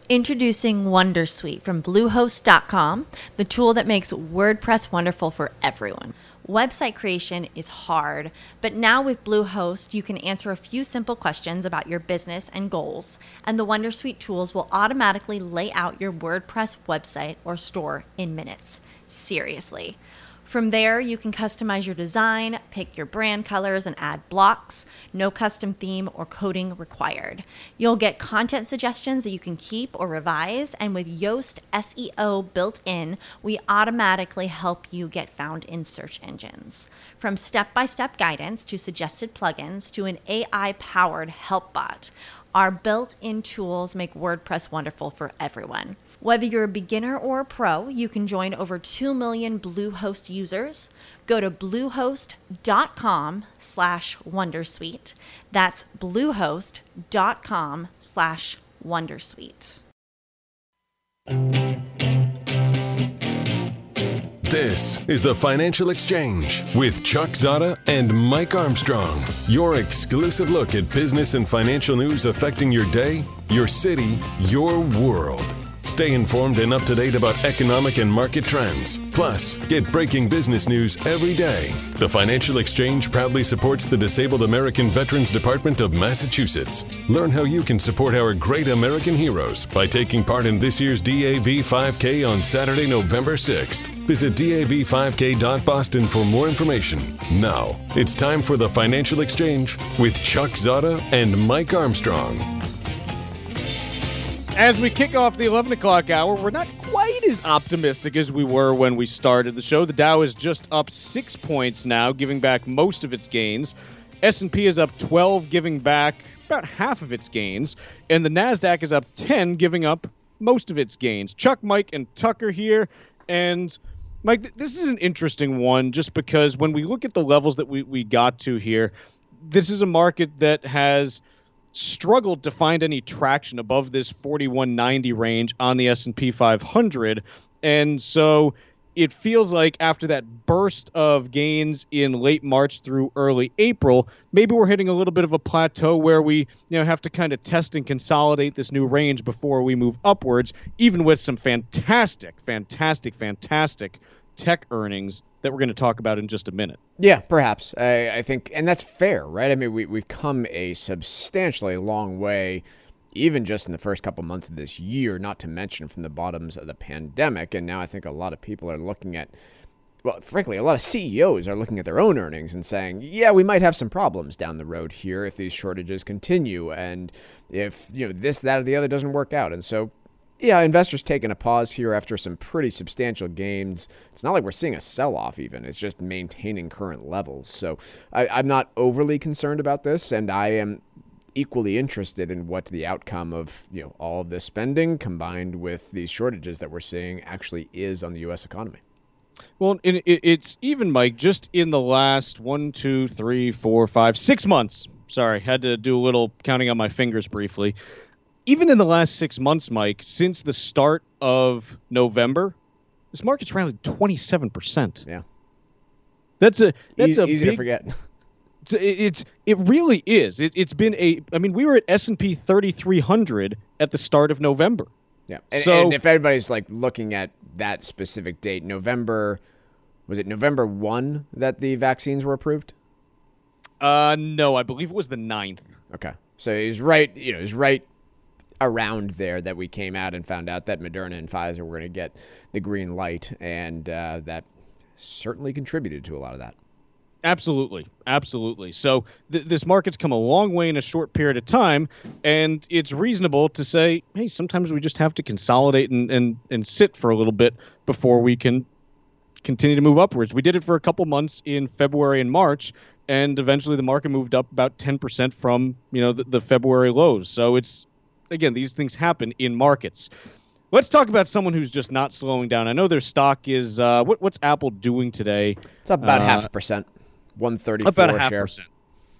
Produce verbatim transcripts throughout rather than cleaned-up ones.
Introducing Wondersuite from Bluehost dot com, the tool that makes WordPress wonderful for everyone. Website creation is hard, but now with Bluehost, you can answer a few simple questions about your business and goals, and the Wondersuite tools will automatically lay out your WordPress website or store in minutes. Seriously. From there, you can customize your design, pick your brand colors, and add blocks. No custom theme or coding required. You'll get content suggestions that you can keep or revise, and with Yoast S E O built in, we automatically help you get found in search engines. From step-by-step guidance to suggested plugins to an A I-powered help bot, our built-in tools make WordPress wonderful for everyone. Whether you're a beginner or a pro, you can join over two million Bluehost users. Go to bluehost.com slash Wondersuite. That's bluehost.com slash Wondersuite. This is the Financial Exchange with Chuck Zada and Mike Armstrong. Your exclusive look at business and financial news affecting your day, your city, your world. Stay informed and up to date about economic and market trends. Plus, get breaking business news every day. The Financial Exchange proudly supports the Disabled American Veterans Department of Massachusetts. Learn how you can support our great American heroes by taking part in this year's D A V five K on Saturday, November sixth. Visit D A V five K dot Boston for more information. Now, it's time for the Financial Exchange with Chuck Zada and Mike Armstrong. As we kick off the eleven o'clock hour, we're not quite as optimistic as we were when we started the show. The Dow is just up six points now, giving back most of its gains. S and P is up twelve, giving back about half of its gains. And the NASDAQ is up ten, giving up most of its gains. Chuck, Mike, and Tucker here. And, Mike, th- this is an interesting one just because when we look at the levels that we, we got to here, this is a market that has struggled to find any traction above this forty-one ninety range on the S and P five hundred. And so it feels like after that burst of gains in late March through early April, maybe we're hitting a little bit of a plateau where we, you know, have to kind of test and consolidate this new range before we move upwards, even with some fantastic, fantastic, fantastic tech earnings that we're going to talk about in just a minute. Yeah, perhaps. I, I think, and that's fair, right? I mean, we, we've come a substantially long way, even just in the first couple months of this year, not to mention from the bottoms of the pandemic. And now I think a lot of people are looking at, well, frankly, a lot of C E Os are looking at their own earnings and saying, yeah, we might have some problems down the road here if these shortages continue and if, you know, this, that, or the other doesn't work out. And so, yeah, investors taking a pause here after some pretty substantial gains. It's not like we're seeing a sell-off even. It's just maintaining current levels. So I, I'm not overly concerned about this, and I am equally interested in what the outcome of, you know, all of this spending combined with these shortages that we're seeing actually is on the U S economy. Well, it, it, it's even, Mike, just in the last one, two, three, four, five, six months. Sorry, had to do a little counting on my fingers briefly. Even in the last six months, Mike, since the start of November, this market's rallied twenty-seven percent. Yeah. That's a that's easy, a easy big, to forget. It's, it's it really is. It, it's been a. I mean, we were at S and P thirty-three hundred at the start of November. Yeah. And, so, and if anybody's like looking at that specific date, November, was it November first that the vaccines were approved? Uh, no, I believe it was the ninth. Okay. So he's right. You know, he's right around there that we came out and found out that Moderna and Pfizer were going to get the green light, and uh, that certainly contributed to a lot of that. Absolutely. Absolutely. So th- this market's come a long way in a short period of time, and it's reasonable to say, hey, sometimes we just have to consolidate and, and, and sit for a little bit before we can continue to move upwards. We did it for a couple months in February and March, and eventually the market moved up about ten percent from, you know, the, the February lows. So it's, again, these things happen in markets. Let's talk about someone who's just not slowing down. I know their stock is, uh, what, what's Apple doing today? It's up about uh, half a percent, one thirty-four about a half share. percent.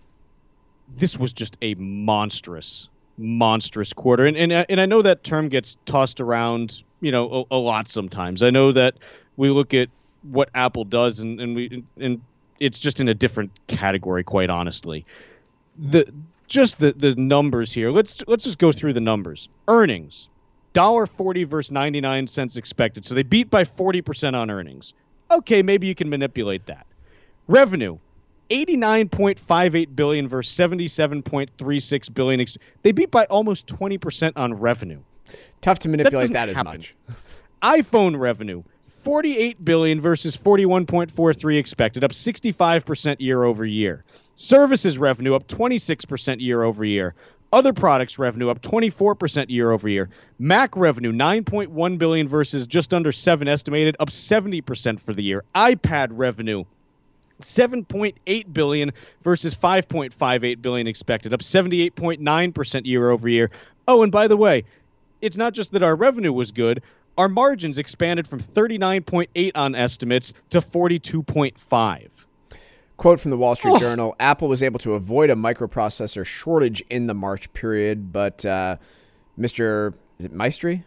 This was just a monstrous, monstrous quarter. And, and, and I know that term gets tossed around, you know, a, a lot sometimes. I know that we look at what Apple does and, and we, and it's just in a different category, quite honestly. The, Just the, the numbers here. Let's let's just go through the numbers. Earnings, one forty versus ninety-nine cents expected. So they beat by forty percent on earnings. Okay, maybe you can manipulate that. Revenue, eighty-nine point five eight billion dollars versus seventy-seven point three six billion dollars. They beat by almost twenty percent on revenue. Tough to manipulate that, that as happen. much. iPhone revenue, forty-eight billion dollars versus forty-one point four three expected, up sixty-five percent year over year. Services revenue up twenty-six percent year over year. Other products revenue up twenty-four percent year over year. Mac revenue nine point one billion dollars versus just under seven estimated, up seventy percent for the year. iPad revenue seven point eight billion dollars versus five point five eight billion dollars expected, up seventy-eight point nine percent year over year. Oh, and by the way, it's not just that our revenue was good. Our margins expanded from thirty-nine point eight on estimates to forty-two point five. Quote from the Wall Street Oh. Journal, Apple was able to avoid a microprocessor shortage in the March period, but uh, Mister Is it Maestri?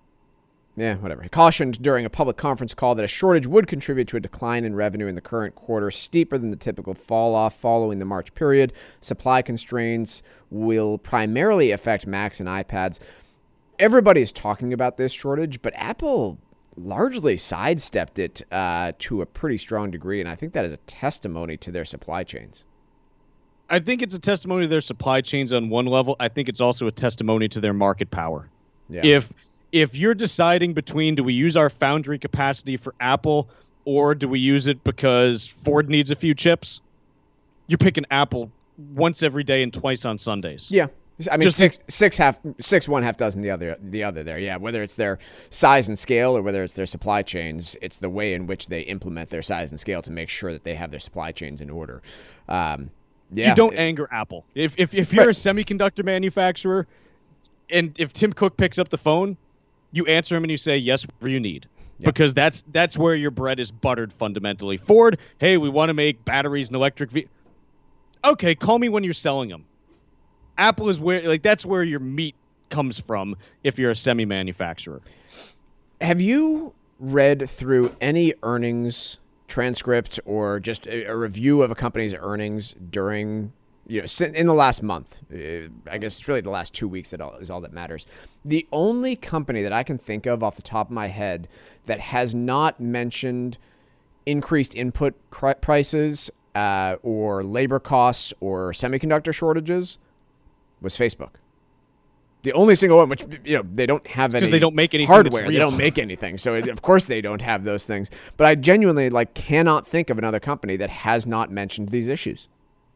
Yeah, whatever. He cautioned during a public conference call that a shortage would contribute to a decline in revenue in the current quarter, steeper than the typical fall-off following the March period. Supply constraints will primarily affect Macs and iPads. Everybody's talking about this shortage, but Apple largely sidestepped it uh, to a pretty strong degree, and I think that is a testimony to their supply chains. I think it's a testimony to their supply chains on one level. I think it's also a testimony to their market power. Yeah. If if you're deciding between do we use our foundry capacity for Apple or do we use it because Ford needs a few chips, you're picking Apple once every day and twice on Sundays. Yeah. I mean, Just six, six, half, six, one, half dozen the other, the other there. Yeah, whether it's their size and scale or whether it's their supply chains, it's the way in which they implement their size and scale to make sure that they have their supply chains in order. Um, yeah, You don't it- anger Apple. If if if you're Right. a semiconductor manufacturer, and if Tim Cook picks up the phone, you answer him and you say yes, whatever you need, Yeah. because that's that's where your bread is buttered fundamentally. Ford, hey, we want to make batteries and electric vehicles. Okay, call me when you're selling them. Apple is where like that's where your meat comes from if you're a semi manufacturer. Have you read through any earnings transcript or just a, a review of a company's earnings during, you know, sin- in the last month? Uh, I guess it's really the last two weeks that all, is all that matters. The only company that I can think of off the top of my head that has not mentioned increased input cri- prices uh, or labor costs or semiconductor shortages was Facebook. The only single one, which, you know, they don't have any Because they don't make anything that's hardware. They real. don't make anything. So, it, of course, they don't have those things. But I genuinely, like, cannot think of another company that has not mentioned these issues.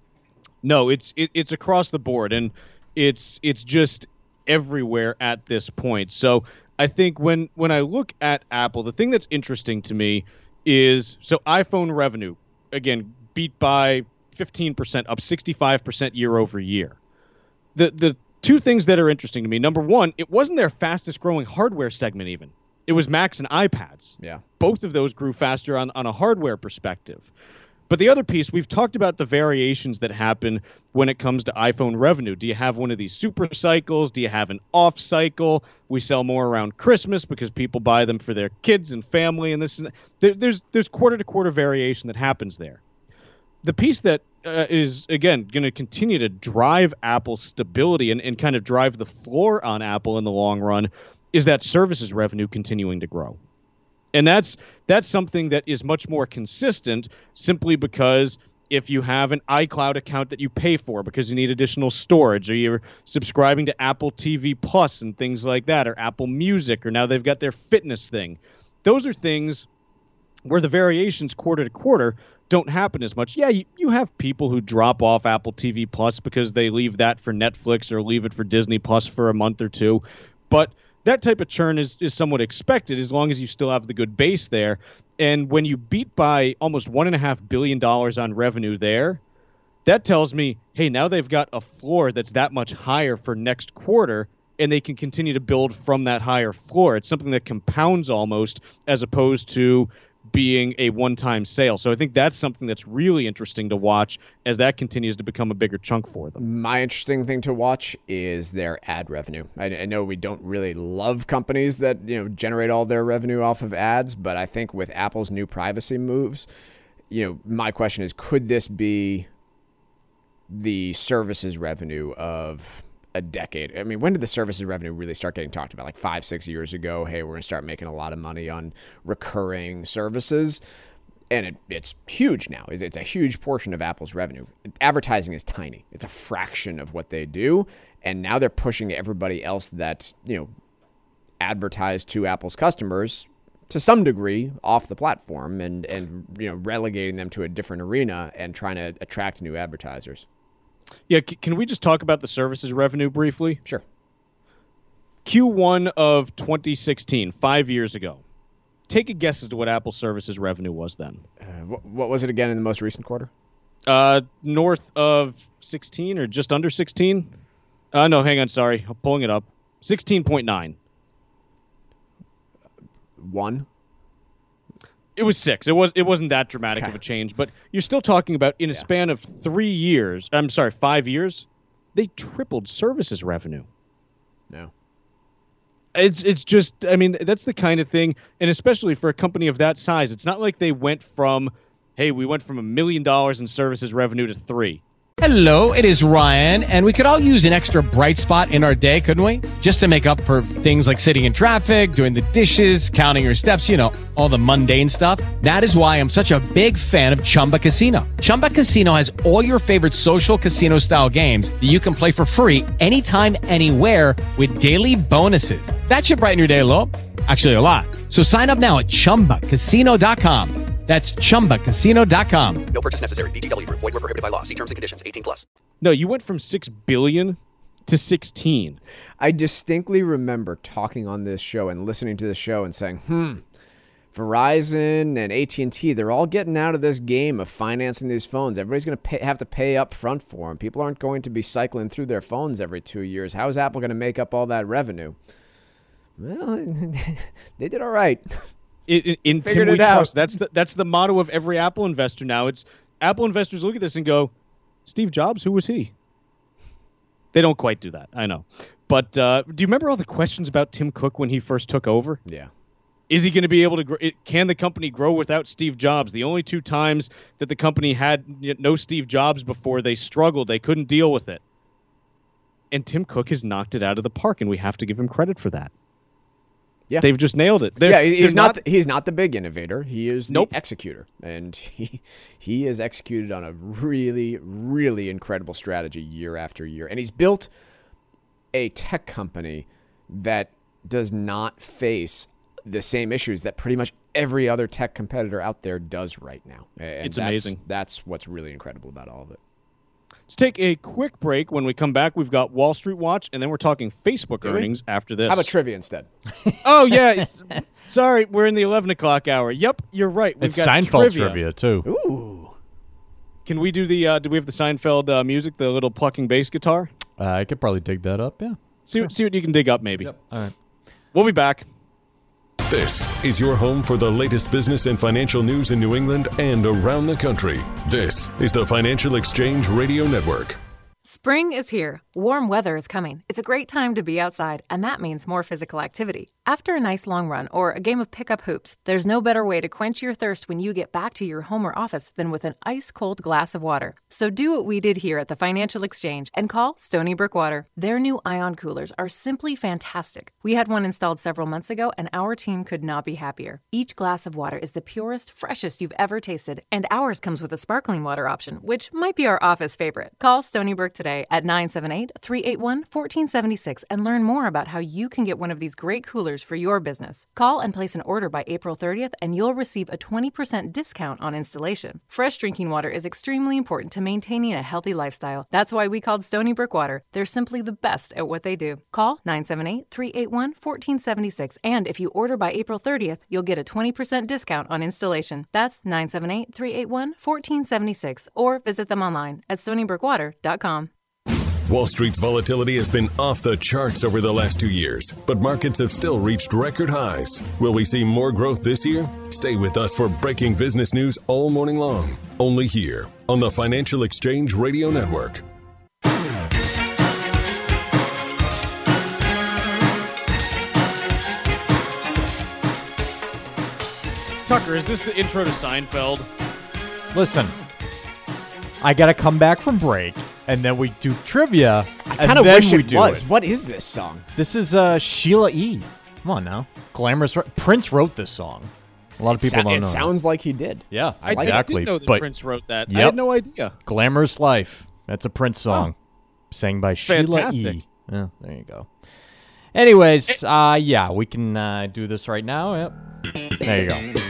No, it's it, it's across the board, and it's it's just everywhere at this point. So I think when when I look at Apple, the thing that's interesting to me is so iPhone revenue again beat by fifteen percent, up sixty-five percent year over year. The the two things that are interesting to me: number one, it wasn't their fastest growing hardware segment even. It was Macs and iPads. Yeah. Both of those grew faster on, on a hardware perspective. But the other piece, we've talked about the variations that happen when it comes to iPhone revenue. Do you have one of these super cycles? Do you have an off cycle? We sell more around Christmas because people buy them for their kids and family. And this is, there, there's there's quarter to quarter variation that happens there. The piece that uh, is, again, going to continue to drive Apple's stability and, and kind of drive the floor on Apple in the long run is that services revenue continuing to grow. And that's that's something that is much more consistent simply because if you have an iCloud account that you pay for because you need additional storage, or you're subscribing to Apple T V Plus and things like that, or Apple Music, or now they've got their fitness thing. Those are things where the variations quarter to quarter don't happen as much. Yeah, you, you have people who drop off Apple T V Plus because they leave that for Netflix or leave it for Disney Plus for a month or two. But that type of churn is, is somewhat expected as long as you still have the good base there. And when you beat by almost one point five billion dollars on revenue there, that tells me, hey, now they've got a floor that's that much higher for next quarter, and they can continue to build from that higher floor. It's something that compounds almost as opposed to being a one-time sale. So I think that's something that's really interesting to watch as that continues to become a bigger chunk for them. My interesting thing to watch is their ad revenue. I, I know we don't really love companies that, you know, generate all their revenue off of ads, but I think with Apple's new privacy moves, you know, my question is, could this be the services revenue of a decade. I mean, when did the services revenue really start getting talked about? Like five, six years ago, hey, we're going to start making a lot of money on recurring services. And it, it's huge now. It's, it's a huge portion of Apple's revenue. Advertising is tiny. It's a fraction of what they do. And now they're pushing everybody else that, you know, advertise to Apple's customers to some degree off the platform and, and, you know, relegating them to a different arena and trying to attract new advertisers. Yeah, c- can we just talk about the services revenue briefly? Sure. Q one of twenty sixteen, five years ago. Take a guess as to what Apple services revenue was then. Uh, what, what was it again in the most recent quarter? Uh, north of sixteen or just under sixteen? Uh, no, hang on, sorry. I'm pulling it up. sixteen point nine. One? It was six. It was it wasn't that dramatic Okay. of a change, but you're still talking about in a Yeah. span of three years. I'm sorry, five years. They tripled services revenue. No. It's it's just I mean that's the kind of thing, and especially for a company of that size, it's not like they went from, hey, we went from a million dollars in services revenue to three. Hello, it is Ryan, and we could all use an extra bright spot in our day, couldn't we? Just to make up for things like sitting in traffic, doing the dishes, counting your steps, you know, all the mundane stuff. That is why I'm such a big fan of Chumba Casino. Chumba Casino has all your favorite social casino-style games that you can play for free anytime, anywhere with daily bonuses. That should brighten your day a little. Actually, a lot. So sign up now at chumba casino dot com. That's chumba casino dot com. No purchase necessary. V G W Group. Void where prohibited by law. See terms and conditions. eighteen plus. No, you went from six billion to sixteen. I distinctly remember talking on this show and listening to this show and saying, hmm, Verizon and A T and T, they're all getting out of this game of financing these phones. Everybody's going to have to pay up front for them. People aren't going to be cycling through their phones every two years. How is Apple going to make up all that revenue? Well, they did all right. In, in, in Figured Tim it we out. trust. That's the that's the motto of every Apple investor now. It's Apple investors look at this and go, Steve Jobs, who was he? They don't quite do that. I know. But uh, do you remember all the questions about Tim Cook when he first took over? Yeah. Is he going to be able to grow? It, can the company grow without Steve Jobs? The only two times that the company had no Steve Jobs before, they struggled. They couldn't deal with it. And Tim Cook has knocked it out of the park, and we have to give him credit for that. Yeah. They've just nailed it. They're, yeah, he's they're not, the, he's not the big innovator. He is the Nope. executor. And he he has executed on a really, really incredible strategy year after year. And he's built a tech company that does not face the same issues that pretty much every other tech competitor out there does right now. And It's that's, amazing. That's what's really incredible about all of it. Let's take a quick break. When we come back, we've got Wall Street Watch, and then we're talking Facebook Do we? earnings after this. How about trivia instead? Oh, yeah. It's, sorry, we're in the eleven o'clock hour. Yep, you're right. We've It's got Seinfeld trivia. trivia, too. Ooh. Can we do the, uh, do we have the Seinfeld uh, music, the little plucking bass guitar? Uh, I could probably dig that up, yeah. See, see what you can dig up, maybe. All right. We'll be back. This is your home for the latest business and financial news in New England and around the country. This is the Financial Exchange Radio Network. Spring is here. Warm weather is coming. It's a great time to be outside, and that means more physical activity. After a nice long run or a game of pickup hoops, there's no better way to quench your thirst when you get back to your home or office than with an ice-cold glass of water. So do what we did here at the Financial Exchange and call Stony Brook Water. Their new ion coolers are simply fantastic. We had one installed several months ago, and our team could not be happier. Each glass of water is the purest, freshest you've ever tasted, and ours comes with a sparkling water option, which might be our office favorite. Call Stony Brook today at nine seven eight, three eight one, one four seven six and learn more about how you can get one of these great coolers for your business. Call and place an order by April thirtieth and you'll receive a twenty percent discount on installation. Fresh drinking water is extremely important to maintaining a healthy lifestyle. That's why we called Stony Brook Water. They're simply the best at what they do. Call nine seven eight, three eight one, one four seven six and if you order by April thirtieth, you'll get a twenty percent discount on installation. That's nine seven eight, three eight one, one four seven six or visit them online at stony brook water dot com. Wall Street's volatility has been off the charts over the last two years, but markets have still reached record highs. Will we see more growth this year? Stay with us for breaking business news all morning long, only here on the Financial Exchange Radio Network. Tucker, is this the intro to Seinfeld? Listen, I got to come back from break, and then we do trivia, I And kind of then wish we it do was. it. What is this song? This is uh, Sheila E. Come on now. Glamorous. Prince wrote this song. A lot of people So- don't it know. sounds like he did. Yeah, I did- exactly. didn't know that but Prince wrote that. I Yep. had no idea. Glamorous Life. That's a Prince song. Sang by Fantastic. Sheila E. Yeah, there you go. Anyways, uh, yeah, we can uh, do this right now. Yep. There you go.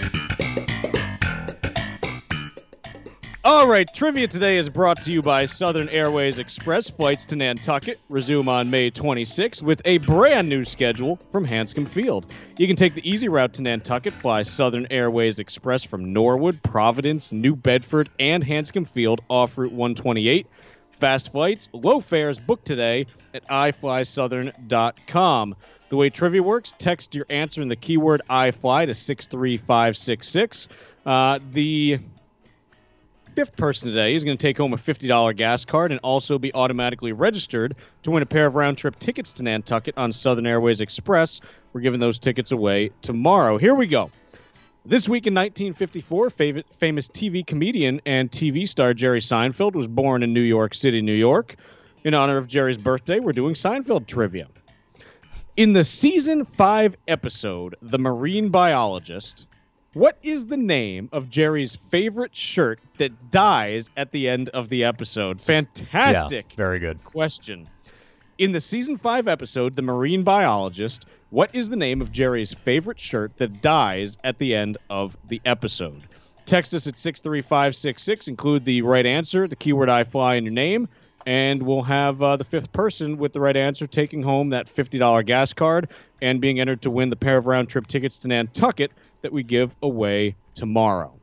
All right, trivia today is brought to you by Southern Airways Express. Flights to Nantucket resume on May twenty-sixth with a brand new schedule from Hanscom Field. You can take the easy route to Nantucket, fly Southern Airways Express from Norwood, Providence, New Bedford, and Hanscom Field off Route one twenty-eight. Fast flights, low fares, book today at i fly southern dot com. The way trivia works, text your answer in the keyword iFly to six three five six six. Uh, the fifth person today is going to take home a fifty dollars gas card and also be automatically registered to win a pair of round-trip tickets to Nantucket on Southern Airways Express. We're giving those tickets away tomorrow. Here we go. This week in nineteen fifty-four, fav- famous T V comedian and T V star Jerry Seinfeld was born in New York City, New York. In honor of Jerry's birthday, we're doing Seinfeld trivia. In the season five episode, The Marine Biologist, what is the name of Jerry's favorite shirt that dies at the end of the episode? Fantastic. Yeah, very good. Question. In the season five episode, The Marine Biologist, what is the name of Jerry's favorite shirt that dies at the end of the episode? Text us at six three five six six. Include the right answer, the keyword iFly in your name, and we'll have uh, the fifth person with the right answer taking home that fifty dollars gas card and being entered to win the pair of round-trip tickets to Nantucket that we give away tomorrow.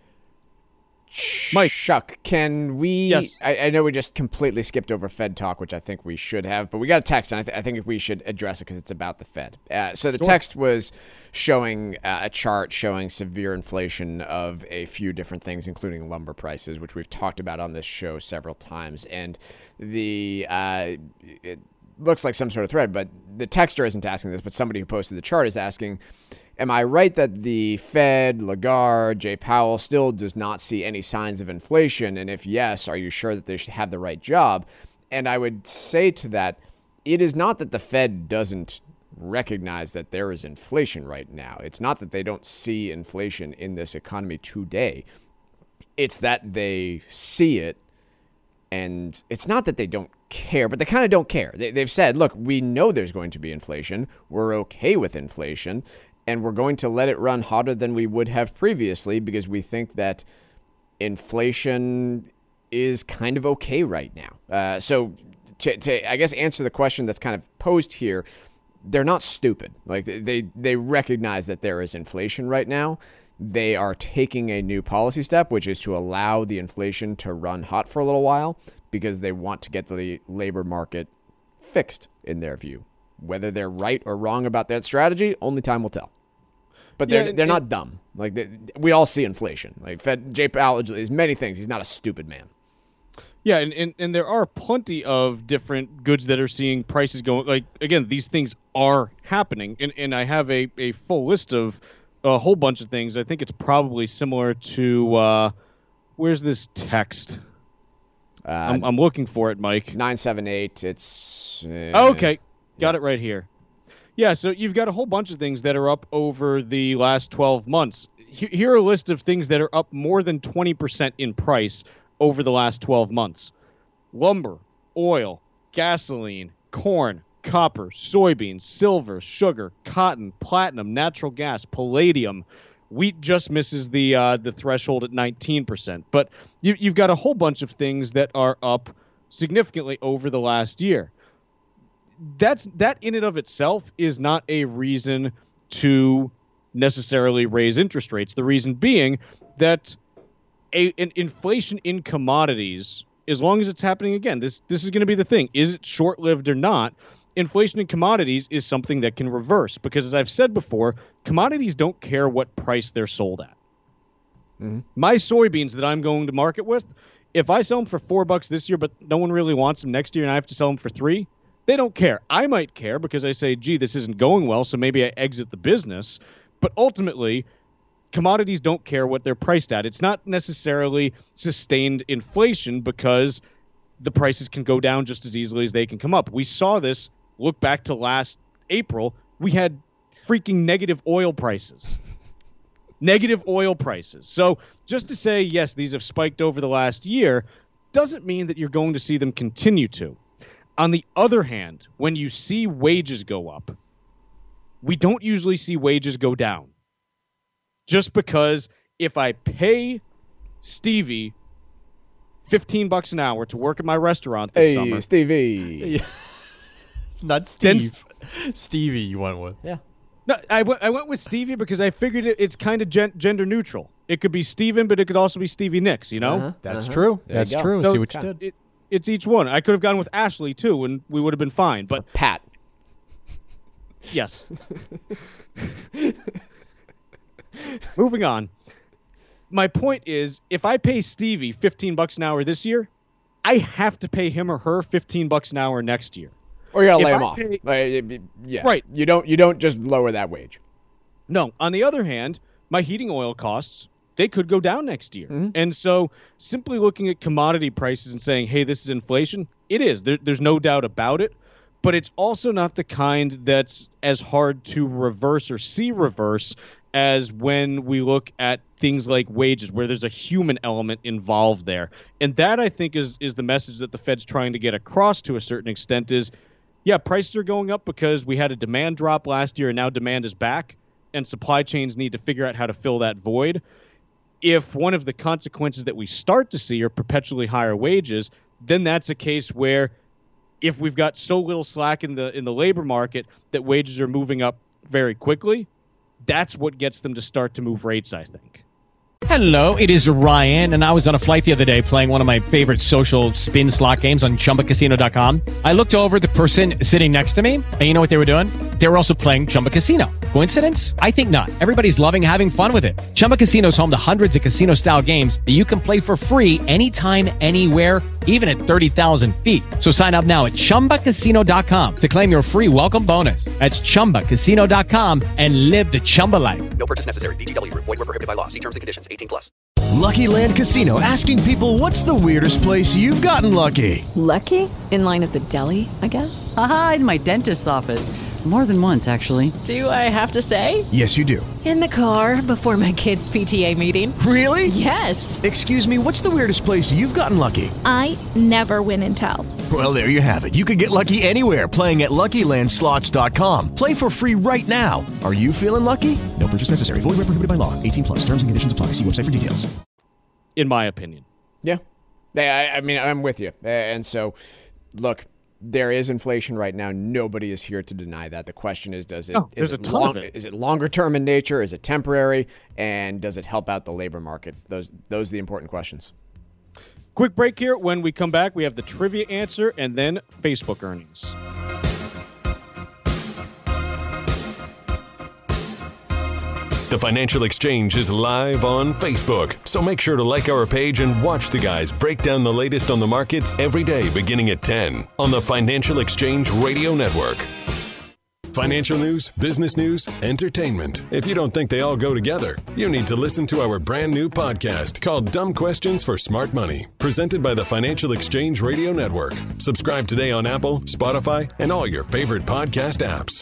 Mike. Chuck, can we... Yes. I, I know we just completely skipped over Fed talk, which I think we should have, but we got a text, and I, th- I think we should address it because it's about the Fed. Uh, so the Sure. text was showing uh, a chart showing severe inflation of a few different things, including lumber prices, which we've talked about on this show several times. And the uh, it looks like some sort of thread, but the texter isn't asking this, but somebody who posted the chart is asking... Am I right that the Fed, Lagarde, Jay Powell still does not see any signs of inflation? And if yes, are you sure that they should have the right job? And I would say to that, it is not that the Fed doesn't recognize that there is inflation right now. It's not that they don't see inflation in this economy today. It's that they see it, and it's not that they don't care, but they kind of don't care. They, they've said, look, we know there's going to be inflation. We're okay with inflation. And we're going to let it run hotter than we would have previously because we think that inflation is kind of okay right now. Uh, so to, to, I guess, answer the question that's kind of posed here, they're not stupid. Like they, they recognize that there is inflation right now. They are taking a new policy step, which is to allow the inflation to run hot for a little while because they want to get the labor market fixed in their view. Whether they're right or wrong about that strategy, only time will tell. But they're Yeah, they're it- not dumb. Like they, we all see inflation. Like Fed Jay Powell is many things. He's not a stupid man. Yeah, and, and, and there are plenty of different goods that are seeing prices going. Like, again, these things are happening. And, and I have a, a full list of a whole bunch of things. I think it's probably similar to, uh, where's this text? Uh, I'm, I'm looking for it, Mike. nine seven eight. It's uh, Oh, okay. Got yeah. it right here. Yeah, so you've got a whole bunch of things that are up over the last twelve months. He- Here are a list of things that are up more than twenty percent in price over the last twelve months. Lumber, oil, gasoline, corn, copper, soybeans, silver, sugar, cotton, platinum, natural gas, palladium. Wheat just misses the uh, the threshold at nineteen percent. But you, you've got a whole bunch of things that are up significantly over the last year. That's that in and of itself is not a reason to necessarily raise interest rates. The reason being that a, an inflation in commodities, as long as it's happening again, this this is going to be the thing. Is it short-lived or not? Inflation in commodities is something that can reverse because, as I've said before, commodities don't care what price they're sold at. Mm-hmm. My soybeans that I'm going to market with, if I sell them for four bucks this year, but no one really wants them next year and I have to sell them for three, they don't care. I might care because I say, gee, this isn't going well, so maybe I exit the business. But ultimately, commodities don't care what they're priced at. It's not necessarily sustained inflation because the prices can go down just as easily as they can come up. We saw this, look back to last April, we had freaking negative oil prices. Negative oil prices. So just to say, yes, these have spiked over the last year doesn't mean that you're going to see them continue to. On the other hand, when you see wages go up, we don't usually see wages go down. Just because if I pay Stevie fifteen bucks an hour to work at my restaurant this hey, summer. Stevie. Not Steve. Stevie you went with. Yeah. No, I, w- I went with Stevie because I figured it, it's kind of gen- gender neutral. It could be Steven, but it could also be Stevie Nicks, you know? Uh-huh. That's Uh-huh. true. There That's you go. true. So See what it's, you did. it, it's each one. I could have gone with Ashley, too, and we would have been fine. But Pat. yes. Moving on. My point is, if I pay Stevie fifteen bucks an hour this year, I have to pay him or her fifteen bucks an hour next year. Or you gotta If lay him I off. pay- Like, yeah. Right. You don't. You don't just lower that wage. No. On the other hand, my heating oil costs, they could go down next year. Mm-hmm. And so simply looking at commodity prices and saying, hey, this is inflation, it is. There, there's no doubt about it. But it's also not the kind that's as hard to reverse or see reverse as when we look at things like wages, where there's a human element involved there. And that, I think, is is the message that the Fed's trying to get across to a certain extent is, yeah, prices are going up because we had a demand drop last year and now demand is back and supply chains need to figure out how to fill that void. If one of the consequences that we start to see are perpetually higher wages, then that's a case where if we've got so little slack in the in the labor market that wages are moving up very quickly, that's what gets them to start to move rates, I think. Hello, it is Ryan, and I was on a flight the other day playing one of my favorite social spin slot games on Chumba Casino dot com. I looked over at the person sitting next to me, and you know what they were doing? They were also playing Chumba Casino. Coincidence? I think not. Everybody's loving having fun with it. Chumba Casino is home to hundreds of casino-style games that you can play for free anytime, anywhere, even at thirty thousand feet. So sign up now at Chumba Casino dot com to claim your free welcome bonus. That's Chumba Casino dot com and live the Chumba life. No purchase necessary. V G W. Void where prohibited by law. See terms and conditions. eighteen plus. Lucky Land Casino, asking people, what's the weirdest place you've gotten lucky? Lucky? In line at the deli, I guess? Aha, in my dentist's office. More than once, actually. Do I have to say? Yes, you do. In the car before my kids' P T A meeting. Really? Yes. Excuse me, what's the weirdest place you've gotten lucky? I never win and tell. Well, there you have it. You can get lucky anywhere, playing at Lucky Land Slots dot com. Play for free right now. Are you feeling lucky? No purchase necessary. Void where prohibited by law. eighteen plus. Terms and conditions apply. See website for details. In my opinion. Yeah. I, I mean, I'm with you. And so, look, there is inflation right now. Nobody is here to deny that. The question is, does it, Oh, is there's it a ton long, of it. is it longer term in nature? Is it temporary? And does it help out the labor market? Those, those are the important questions. Quick break here. When we come back, we have the trivia answer and then Facebook earnings. The Financial Exchange is live on Facebook, so make sure to like our page and watch the guys break down the latest on the markets every day beginning at ten on the Financial Exchange Radio Network. Financial news, business news, entertainment. If you don't think they all go together, you need to listen to our brand new podcast called Dumb Questions for Smart Money, presented by the Financial Exchange Radio Network. Subscribe today on Apple, Spotify, and all your favorite podcast apps.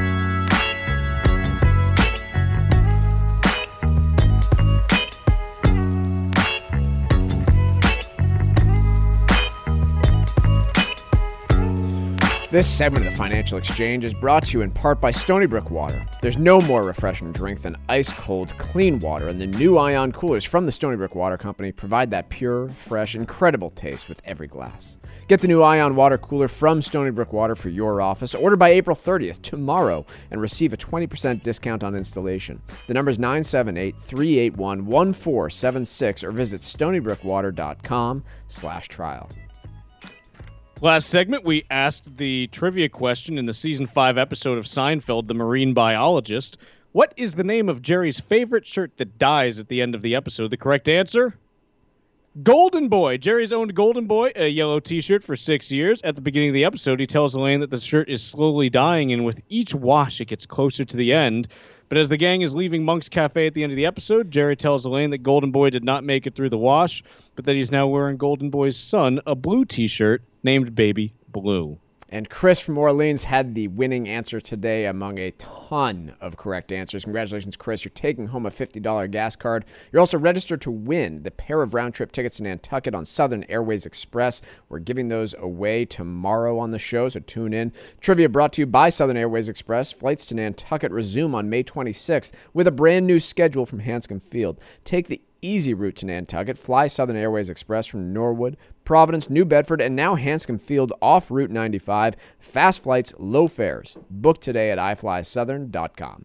This segment of the Financial Exchange is brought to you in part by Stony Brook Water. There's no more refreshing drink than ice-cold, clean water, and the new Ion coolers from the Stony Brook Water Company provide that pure, fresh, incredible taste with every glass. Get the new Ion water cooler from Stony Brook Water for your office. Order by April thirtieth, tomorrow, and receive a twenty percent discount on installation. The number is nine seven eight, three eight one, one four seven six or visit stonybrookwater.com slash trial. Last segment, we asked the trivia question in the season five episode of Seinfeld, The Marine Biologist. What is the name of Jerry's favorite shirt that dies at the end of the episode? The correct answer? Golden Boy. Jerry's owned Golden Boy, a yellow t-shirt, for six years. At the beginning of the episode, he tells Elaine that the shirt is slowly dying, and with each wash, it gets closer to the end. But as the gang is leaving Monk's Cafe at the end of the episode, Jerry tells Elaine that Golden Boy did not make it through the wash, but that he's now wearing Golden Boy's son a blue t-shirt named Baby Blue. And Chris from Orleans had the winning answer today among a ton of correct answers. Congratulations, Chris. You're taking home a fifty dollars gas card. You're also registered to win the pair of round-trip tickets to Nantucket on Southern Airways Express. We're giving those away tomorrow on the show, so tune in. Trivia brought to you by Southern Airways Express. Flights to Nantucket resume on May twenty-sixth with a brand new schedule from Hanscom Field. Take the easy route to Nantucket. Fly Southern Airways Express from Norwood, Providence, New Bedford, and now Hanscom Field off Route ninety-five. Fast flights, low fares. Book today at i fly southern dot com.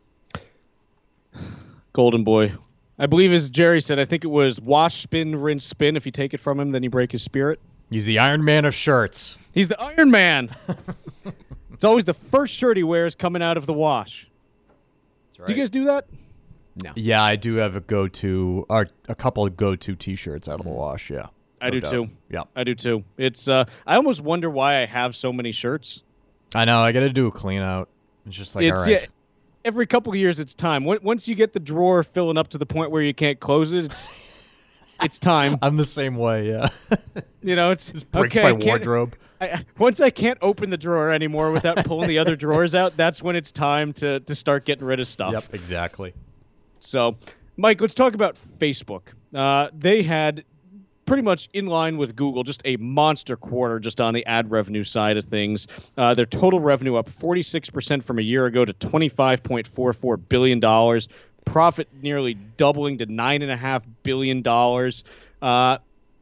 Golden Boy. I believe, as Jerry said, I think it was wash, spin, rinse, spin. If you take it from him, then you break his spirit. He's the Iron Man of shirts. He's the Iron Man. It's always the first shirt he wears coming out of the wash. That's right. Do you guys do that? No. Yeah, I do have a go-to, or a couple of go-to T-shirts out of the wash, yeah. I No do doubt. too. Yeah. I do too. It's uh I almost wonder why I have so many shirts. I know, I got to do a clean out. It's just like, It's all right. yeah, every couple of years it's time. Once once you get the drawer filling up to the point where you can't close it, it's it's time. I'm the same way, yeah. You know, it's This breaks okay, my I can't- wardrobe. I, once I can't open the drawer anymore without pulling the other drawers out, that's when it's time to to start getting rid of stuff. Yep, exactly. So, Mike, let's talk about Facebook. Uh, they had pretty much in line with Google, just a monster quarter just on the ad revenue side of things. Uh, their total revenue up forty-six percent from a year ago to twenty-five point four four billion dollars. Profit nearly doubling to nine point five billion dollars. Uh,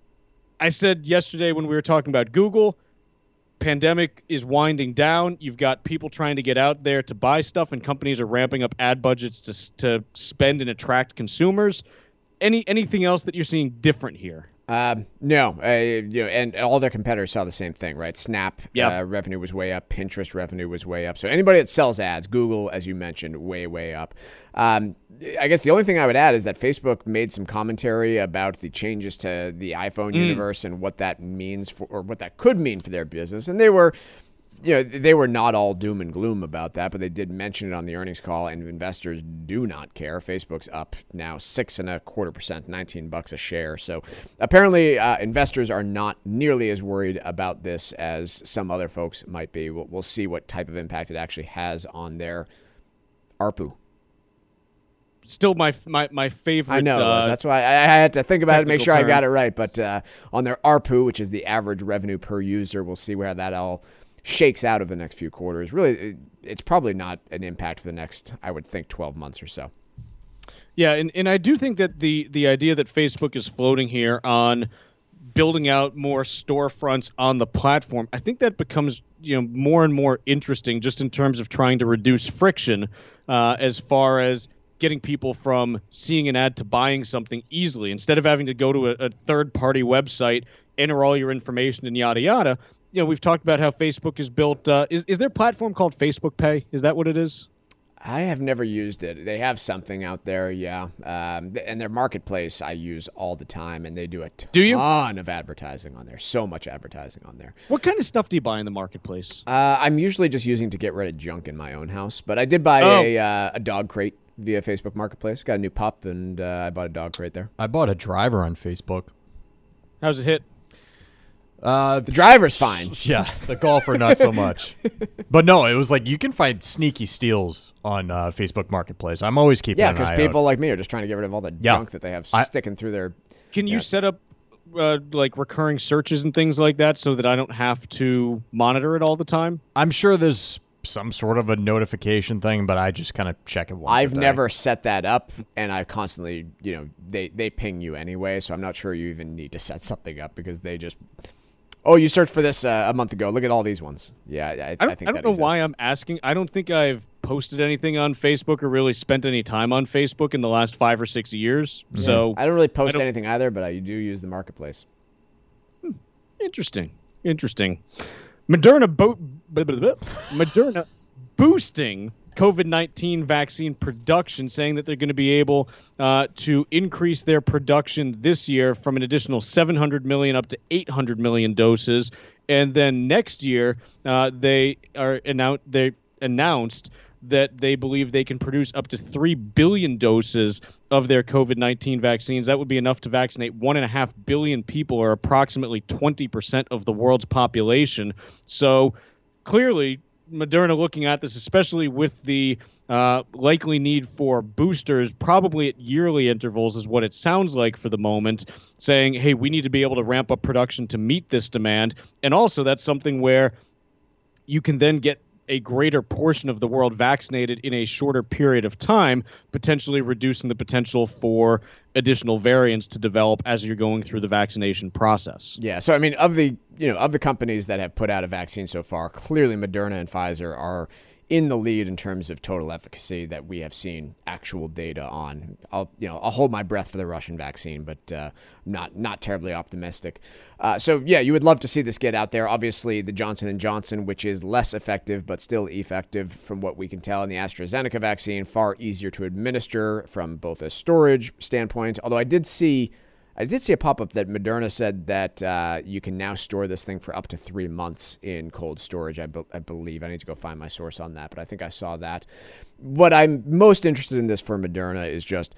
I said yesterday when we were talking about Google, pandemic is winding down. You've got people trying to get out there to buy stuff, and companies are ramping up ad budgets to to spend and attract consumers. Any anything else that you're seeing different here? Um, no, uh, you know, and all their competitors saw the same thing, right? Snap Yep. uh, revenue was way up. Pinterest revenue was way up. So anybody that sells ads, Google, as you mentioned, way, way up. Um, I guess the only thing I would add is that Facebook made some commentary about the changes to the iPhone Mm. universe and what that means for, or what that could mean for their business. And they were, you know, they were not all doom and gloom about that, but they did mention it on the earnings call, and investors do not care. Facebook's up now six and a quarter percent, nineteen bucks a share. So apparently, uh, investors are not nearly as worried about this as some other folks might be. We'll, we'll see what type of impact it actually has on their A R P U. Still my my my favorite. I know. Uh, That's why I, I had to think about it to make sure technical I got term. it right. But uh, on their A R P U, which is the average revenue per user, we'll see where that all shakes out over the next few quarters. Really, it, it's probably not an impact for the next, I would think, twelve months or so. Yeah, and, and I do think that the the idea that Facebook is floating here on building out more storefronts on the platform, I think that becomes, you know, more and more interesting just in terms of trying to reduce friction uh, as far as getting people from seeing an ad to buying something easily. Instead of having to go to a, a third-party website, enter all your information, and yada, yada. You know, we've talked about how Facebook is built. Uh, is, is their platform called Facebook Pay? Is that what it is? I have never used it. They have something out there, yeah. Um, th- and their marketplace I use all the time, and they do a ton Do you? of advertising on there. So much advertising on there. What kind of stuff do you buy in the marketplace? Uh, I'm usually just using to get rid of junk in my own house, but I did buy Oh. a uh, a dog crate via Facebook Marketplace. Got a new pup, and uh, I bought a dog crate there. I bought a driver on Facebook. How's it hit? Uh, The driver's fine. Yeah, the golfer not so much. But no, it was like you can find sneaky steals on uh, Facebook Marketplace. I'm always keeping Yeah, an because eye people out. like me are just trying to get rid of all the Yeah. junk that they have I- sticking through their. Can you Yeah. set up uh, like recurring searches and things like that so that I don't have to monitor it all the time? I'm sure there's some sort of a notification thing, but I just kind of check it once. I've a day. never set that up, and I constantly, you know, they they ping you anyway, so I'm not sure you even need to set something up because they just. Oh, you searched for this uh, a month ago. Look at all these ones. Yeah, I, I don't, I I think don't that know why exists. I'm asking. I don't think I've posted anything on Facebook or really spent any time on Facebook in the last five or six years. So I don't really post don't- anything either, but I do use the marketplace. Interesting. Interesting. Moderna bo- blah, blah, blah. Moderna boosting COVID nineteen vaccine production, saying that they're going to be able uh, to increase their production this year from an additional seven hundred million up to eight hundred million doses. And then next year, uh, they are annou- they announced that they believe they can produce up to three billion doses of their COVID nineteen vaccines. That would be enough to vaccinate one and a half billion people, or approximately twenty percent of the world's population. So clearly, Moderna looking at this, especially with the uh, likely need for boosters, probably at yearly intervals is what it sounds like for the moment, saying, hey, we need to be able to ramp up production to meet this demand. And also that's something where you can then get a greater portion of the world vaccinated in a shorter period of time, potentially reducing the potential for additional variants to develop as you're going through the vaccination process. Yeah, so I mean, of the you know of the companies that have put out a vaccine so far, clearly Moderna and Pfizer are in the lead in terms of total efficacy that we have seen actual data on. I'll you know I'll hold my breath for the Russian vaccine, but uh, not not terribly optimistic. Uh, so yeah, you would love to see this get out there. Obviously, the Johnson and Johnson, which is less effective but still effective from what we can tell, and the AstraZeneca vaccine, far easier to administer from both a storage standpoint. Although I did see. I did see a pop-up that Moderna said that uh, you can now store this thing for up to three months in cold storage, I, be- I believe. I need to go find my source on that, but I think I saw that. What I'm most interested in this for Moderna is just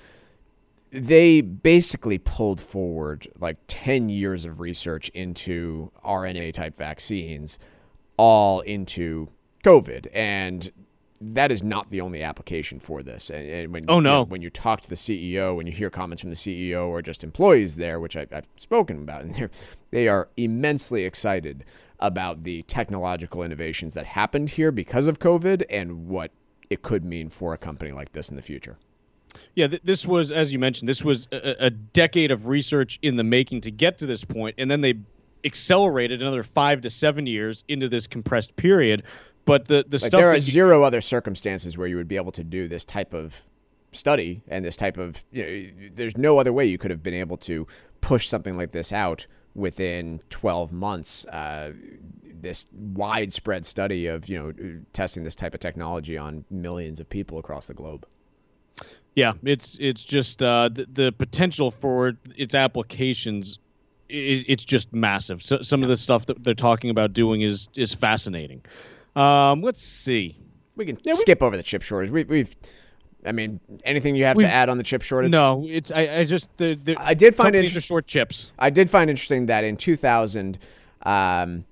they basically pulled forward like ten years of research into R N A-type vaccines all into COVID, and that is not the only application for this. And, and when, oh, no. you know, when you talk to the C E O, when you hear comments from the C E O or just employees there, which I, I've spoken about, and they are immensely excited about the technological innovations that happened here because of COVID and what it could mean for a company like this in the future. Yeah, th- this was, as you mentioned, this was a, a decade of research in the making to get to this point, and then they accelerated another five to seven years into this compressed period. But the, the like stuff there are you, zero other circumstances where you would be able to do this type of study and this type of, you know, there's no other way you could have been able to push something like this out within twelve months. Uh, this widespread study of, you know, testing this type of technology on millions of people across the globe. Yeah, it's it's just uh, the, the potential for its applications. It, it's just massive. So some of the stuff that they're talking about doing is is fascinating. Um, let's see. We can yeah, skip we, over the chip shortage. We, we've, I mean, anything you have to add on the chip shortage? No, it's I, I just the, the I did find companies inter- are short chips. I did find interesting that in two thousand, um,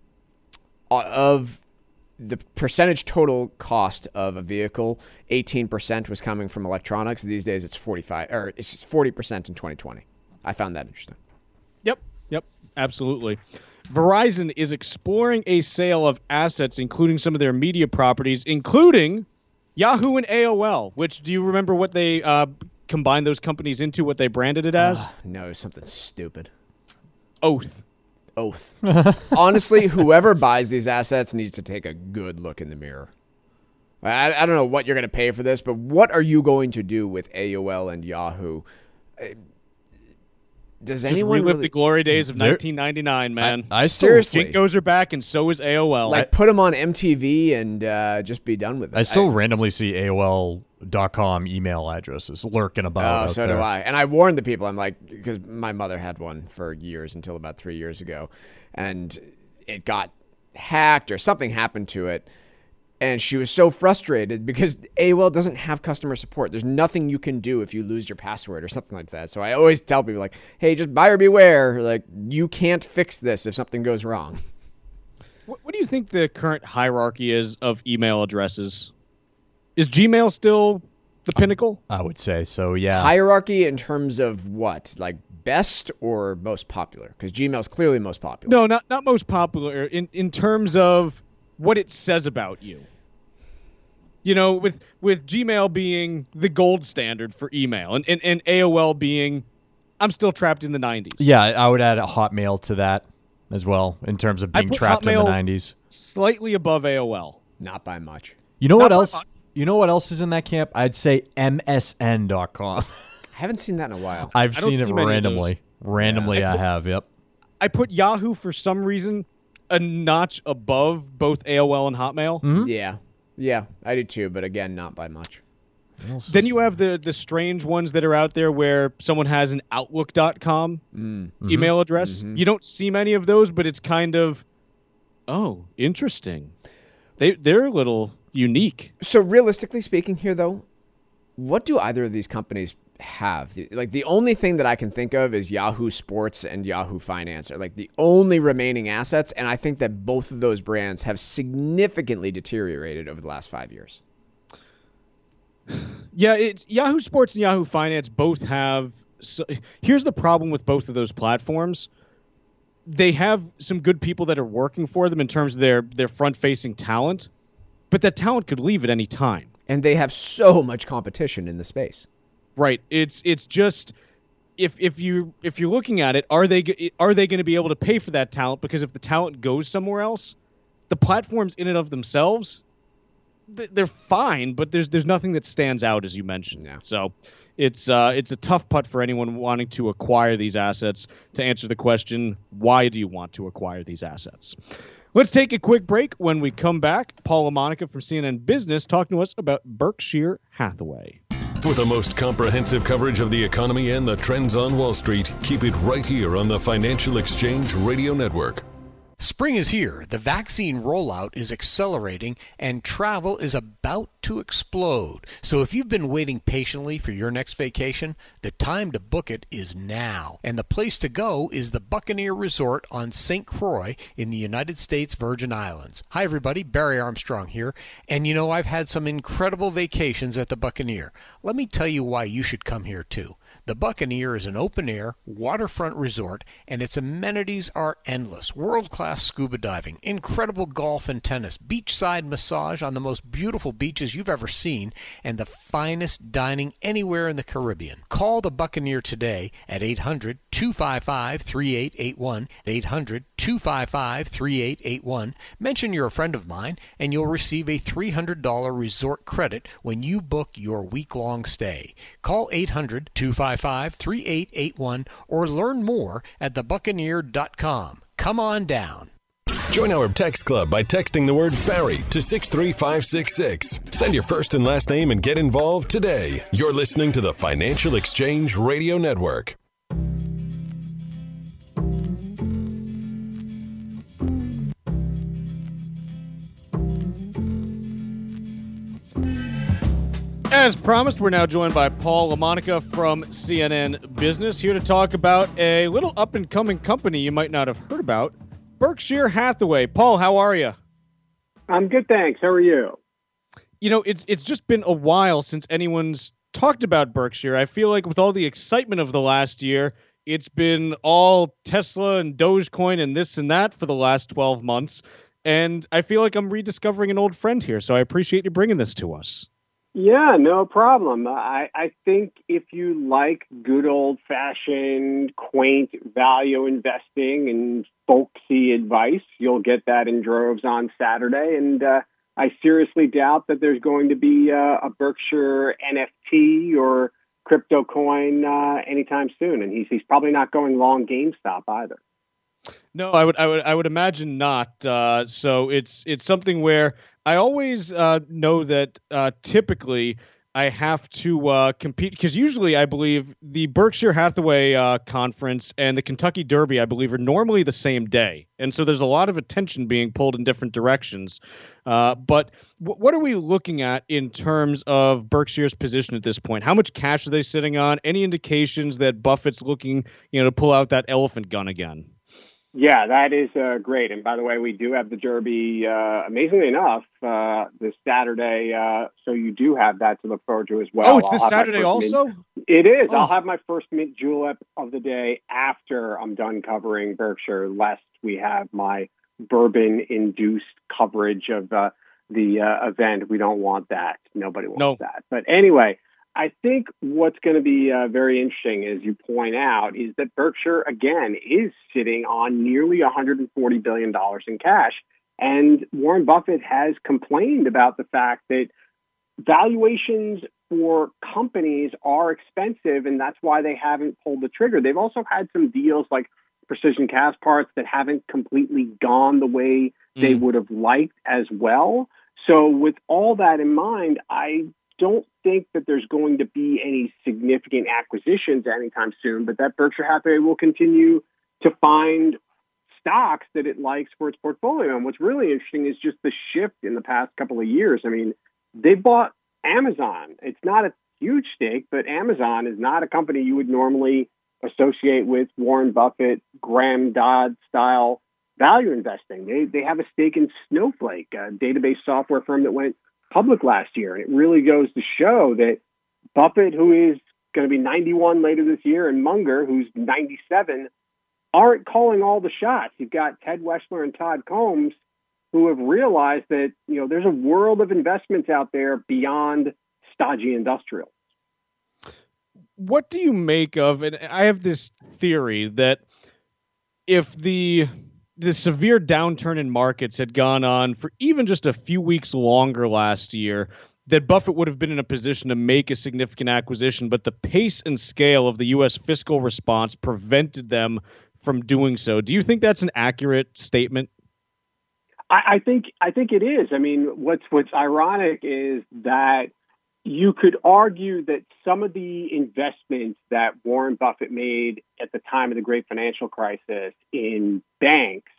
of the percentage total cost of a vehicle, eighteen percent was coming from electronics. These days, it's forty-five or it's forty percent in twenty twenty. I found that interesting. Yep. Yep. Absolutely. Verizon is exploring a sale of assets, including some of their media properties, including Yahoo and A O L, which, do you remember what they uh, combined those companies into, what they branded it as? Uh, no, something stupid. Oath. Oath. Honestly, whoever buys these assets needs to take a good look in the mirror. I, I don't know what you're going to pay for this, but what are you going to do with A O L and Yahoo? Does Just anyone relive really... the glory days of nineteen ninety-nine, man? I, I Seriously. Jinkos are back, and so is A O L. Like, put them on M T V and uh, just be done with it. I still I, randomly see A O L dot com email addresses lurking about. Oh, so there. do I. And I warned the people. I'm like, because my mother had one for years until about three years ago, and it got hacked or something happened to it. And she was so frustrated because A O L doesn't have customer support. There's nothing you can do if you lose your password or something like that. So I always tell people, like, hey, just buyer beware. Like, you can't fix this if something goes wrong. What, what do you think the current hierarchy is of email addresses? Is Gmail still the pinnacle? I would say so, yeah. Hierarchy in terms of what? Like best or most popular? Because Gmail's clearly most popular. No, not not most popular. In in terms of what it says about you. You know, with with Gmail being the gold standard for email, and, and, and A O L being, I'm still trapped in the nineties. Yeah, I would add a Hotmail to that as well, in terms of being trapped Hotmail in the nineties. Slightly above A O L. Not by much. You know Not what by else? much. You know what else is in that camp? I'd say M S N dot com. I haven't seen that in a while. I've I don't seen see it many of randomly. those. Randomly, Yeah. I, I have, yep. I put Yahoo for some reason a notch above both A O L and Hotmail. Mm-hmm. Yeah. Yeah, I do too, but again, not by much. Then you have the the strange ones that are out there where someone has an outlook dot com Mm. email address. Mm-hmm. You don't see many of those, but it's kind of, oh, interesting. They they're a little unique. So realistically speaking here, though, what do either of these companies have? Like, the only thing that I can think of is Yahoo Sports and Yahoo Finance are like the only remaining assets, and I think that both of those brands have significantly deteriorated over the last five years. Yeah, it's Yahoo Sports and Yahoo Finance both have. So, here's the problem with both of those platforms. They have some good people that are working for them in terms of their their front-facing talent, but that talent could leave at any time. And they have so much competition in the space. Right. It's it's just if if you if you're looking at it, are they are they going to be able to pay for that talent? Because if the talent goes somewhere else, the platforms in and of themselves, they're fine, but there's there's nothing that stands out, as you mentioned. Yeah. So it's uh it's a tough putt for anyone wanting to acquire these assets to answer the question, why do you want to acquire these assets? Let's take a quick break. When we come back, Paul LaMonica from C N N Business talking to us about Berkshire Hathaway. For the most comprehensive coverage of the economy and the trends on Wall Street, keep it right here on the Financial Exchange Radio Network. Spring is here, the vaccine rollout is accelerating, and travel is about to explode. So if you've been waiting patiently for your next vacation, the time to book it is now. And the place to go is the Buccaneer Resort on Saint Croix in the United States Virgin Islands. Hi everybody, Barry Armstrong here. And you know, I've had some incredible vacations at the Buccaneer. Let me tell you why you should come here too. The Buccaneer is an open-air, waterfront resort, and its amenities are endless. World-class scuba diving, incredible golf and tennis, beachside massage on the most beautiful beaches you've ever seen, and the finest dining anywhere in the Caribbean. Call the Buccaneer today at eight hundred, two five five, three eight eight one, eight hundred, two five five, three eight eight one. Mention you're a friend of mine, and you'll receive a three hundred dollars resort credit when you book your week-long stay. Call eight hundred, two five five, three eight eight one or learn more at the buccaneer dot com. Come on down. Join our text club by texting the word Barry to six three five six six. Send your first and last name and get involved today. You're listening to the Financial Exchange Radio Network. As promised, we're now joined by Paul LaMonica from C N N Business, here to talk about a little up-and-coming company you might not have heard about, Berkshire Hathaway. Paul, how are you? I'm good, thanks. How are you? You know, it's it's just been a while since anyone's talked about Berkshire. I feel like with all the excitement of the last year, it's been all Tesla and Dogecoin and this and that for the last twelve months. And I feel like I'm rediscovering an old friend here, so I appreciate you bringing this to us. Yeah, no problem. I, I think if you like good old-fashioned, quaint value investing and folksy advice, you'll get that in droves on Saturday. And uh, I seriously doubt that there's going to be uh, a Berkshire N F T or crypto coin uh, anytime soon. And he's, he's probably not going long GameStop either. No, I would, I would, I would imagine not. Uh, so it's, it's something where I always uh, know that uh, typically I have to uh, compete because usually I believe the Berkshire Hathaway uh, conference and the Kentucky Derby, I believe, are normally the same day. And so there's a lot of attention being pulled in different directions. Uh, but w- what are we looking at in terms of Berkshire's position at this point? How much cash are they sitting on? Any indications that Buffett's looking, you know, to pull out that elephant gun again? Yeah, that is uh, great. And by the way, we do have the Derby, uh, amazingly enough, uh, this Saturday. Uh, so you do have that to look forward to as well. Oh, it's this Saturday also? Mint. It is. Oh. I'll have my first mint julep of the day after I'm done covering Berkshire, lest we have my bourbon-induced coverage of uh, the uh, event. We don't want that. Nobody wants no. that. But anyway, I think what's going to be uh, very interesting, as you point out, is that Berkshire, again, is sitting on nearly one hundred forty billion dollars in cash. And Warren Buffett has complained about the fact that valuations for companies are expensive, and that's why they haven't pulled the trigger. They've also had some deals like Precision Castparts that haven't completely gone the way mm. they would have liked as well. So with all that in mind, I don't think that there's going to be any significant acquisitions anytime soon, but that Berkshire Hathaway will continue to find stocks that it likes for its portfolio. And what's really interesting is just the shift in the past couple of years. I mean, they bought Amazon. It's not a huge stake, but Amazon is not a company you would normally associate with Warren Buffett, Graham Dodd style value investing. They they have a stake in Snowflake, a database software firm that went public last year. And it really goes to show that Buffett, who is going to be ninety-one later this year, and Munger, who's ninety-seven, aren't calling all the shots. You've got Ted Weschler and Todd Combs, who have realized that, you know, there's a world of investments out there beyond stodgy industrial. What do you make of, and I have this theory that if the the severe downturn in markets had gone on for even just a few weeks longer last year, that Buffett would have been in a position to make a significant acquisition, but the pace and scale of the U S fiscal response prevented them from doing so. Do you think that's an accurate statement? I, I think I think it is. I mean, what's what's ironic is that you could argue that some of the investments that Warren Buffett made at the time of the great financial crisis in banks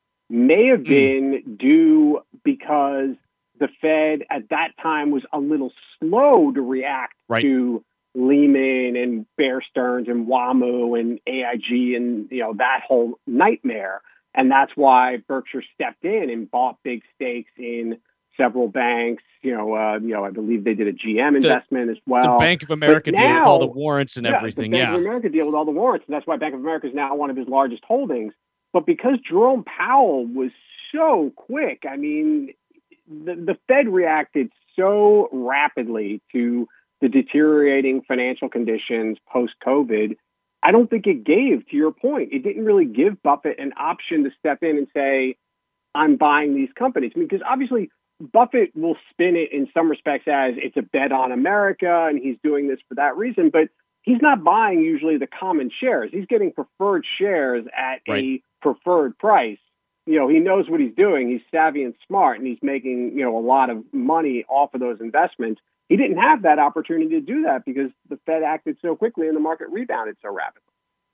may have been mm. due because the Fed at that time was a little slow to react right. to Lehman and Bear Stearns and WAMU and A I G and, you know, that whole nightmare. And that's why Berkshire stepped in and bought big stakes in several banks. You know, uh, you know, I believe they did a G M investment the, as well. The Bank of America but deal now, with all the warrants and yeah, everything. The Bank yeah, of America deal with all the warrants, and that's why Bank of America is now one of his largest holdings. But because Jerome Powell was so quick, I mean, the, the Fed reacted so rapidly to the deteriorating financial conditions post-COVID. I don't think it gave, to your point, it didn't really give Buffett an option to step in and say, I'm buying these companies. I mean, because obviously Buffett will spin it in some respects as it's a bet on America and he's doing this for that reason, but he's not buying usually the common shares. He's getting preferred shares at right. a preferred price. You know, he knows what he's doing. He's savvy and smart, and he's making, you know, a lot of money off of those investments. He didn't have that opportunity to do that because the Fed acted so quickly and the market rebounded so rapidly.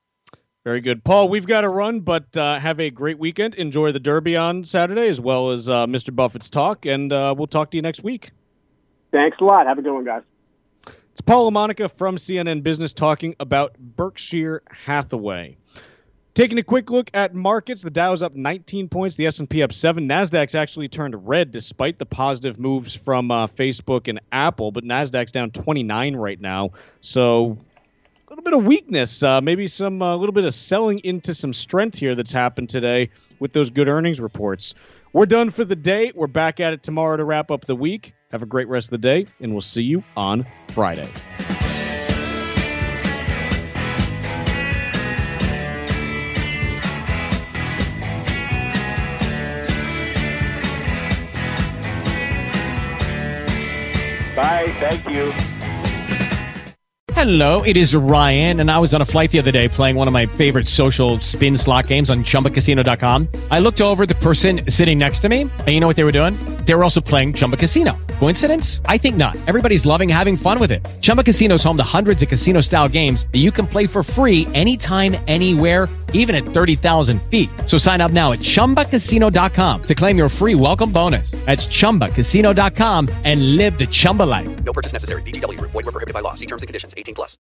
Very good. Paul, we've got to run, but uh, have a great weekend. Enjoy the Derby on Saturday as well as uh, Mister Buffett's talk, and uh, we'll talk to you next week. Thanks a lot. Have a good one, guys. It's Paul LaMonica from C N N Business talking about Berkshire Hathaway. Taking a quick look at markets, the Dow's up nineteen points, the S and P up seven. NASDAQ's actually turned red despite the positive moves from uh, Facebook and Apple, but NASDAQ's down twenty-nine right now. So a little bit of weakness, uh, maybe some a uh, little bit of selling into some strength here that's happened today with those good earnings reports. We're done for the day. We're back at it tomorrow to wrap up the week. Have a great rest of the day, and we'll see you on Friday. Bye. Thank you. Hello, it is Ryan, and I was on a flight the other day playing one of my favorite social spin slot games on Chumba Casino dot com. I looked over at the person sitting next to me, and you know what they were doing? They were also playing Chumba Casino. Coincidence? I think not. Everybody's loving having fun with it. Chumba Casino is home to hundreds of casino-style games that you can play for free anytime, anywhere, even at thirty thousand feet. So sign up now at Chumba Casino dot com to claim your free welcome bonus. That's Chumba Casino dot com and live the Chumba life. No purchase necessary. V G W. Void where prohibited by law. See terms and conditions. eighteen plus.